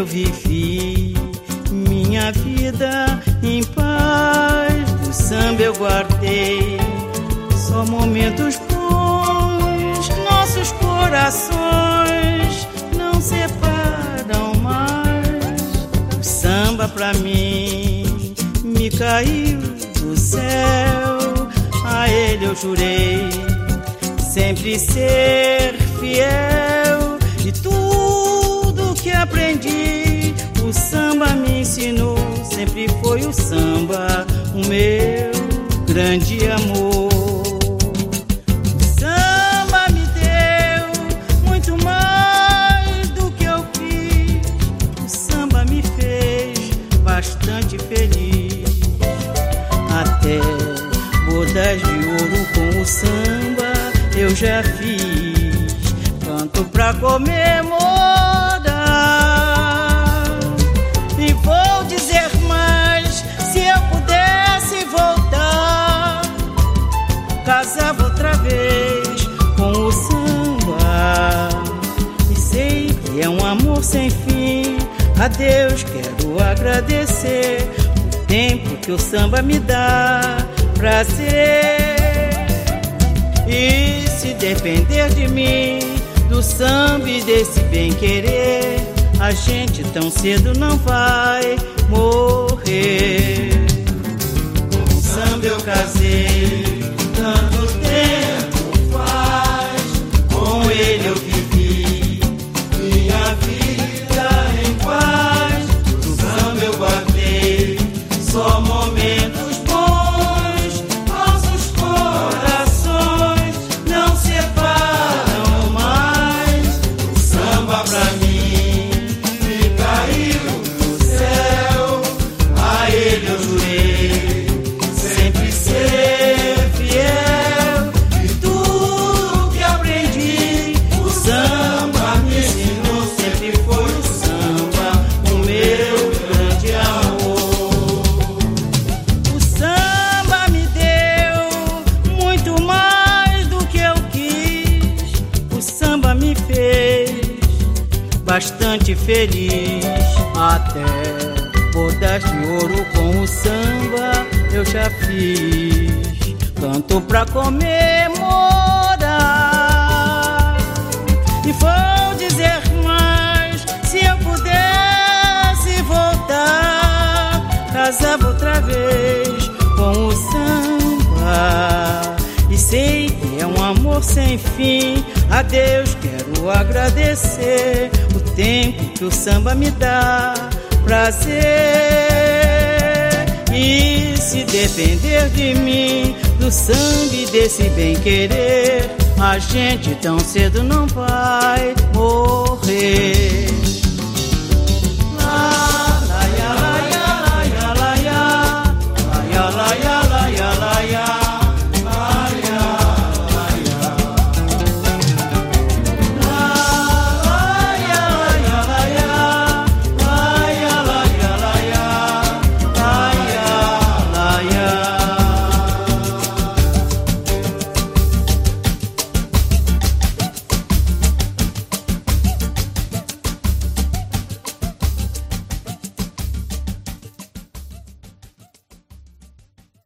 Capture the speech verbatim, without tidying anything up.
eu vivi minha vida em paz. Do samba eu guardei só momentos bons. Nossos corações não separam mais. O samba pra mim me caiu do céu. A ele eu jurei sempre ser fiel. E tudo que aprendi o samba me ensinou. Sempre foi o samba o meu grande amor. O samba me deu muito mais do que eu fiz. O samba me fez bastante feliz. Até bodas de ouro com o samba eu já fiz. Canto pra comemorar. E vou dizer mais, se eu pudesse voltar, casava outra vez com o samba. E sei que é um amor sem fim. A Deus quero agradecer o tempo que o samba me dá prazer. E se depender de mim, do samba e desse bem-querer, a gente tão cedo não vai morrer. Com o samba eu casei, tanto tempo faz. Com ele eu vivi minha vida em paz. Do samba eu guardei só momentos bons. Nossos corações não separam mais. O samba pra mim me caiu do céu. A ele eu jurei sempre ser fiel. E tudo que aprendi o samba me ensinou. Sempre foi o samba o meu grande amor. O samba me deu muito mais do que eu quis. O samba me fez bastante feliz. Até bodas de ouro com o samba eu já fiz. Canto pra comemorar. E vou dizer mais, se eu pudesse voltar, casava outra vez com o samba. E sei que é um amor sem fim. A Deus quero agradecer o tempo que o samba me dá prazer. E se depender de mim, do samba e desse bem-querer, a gente tão cedo não vai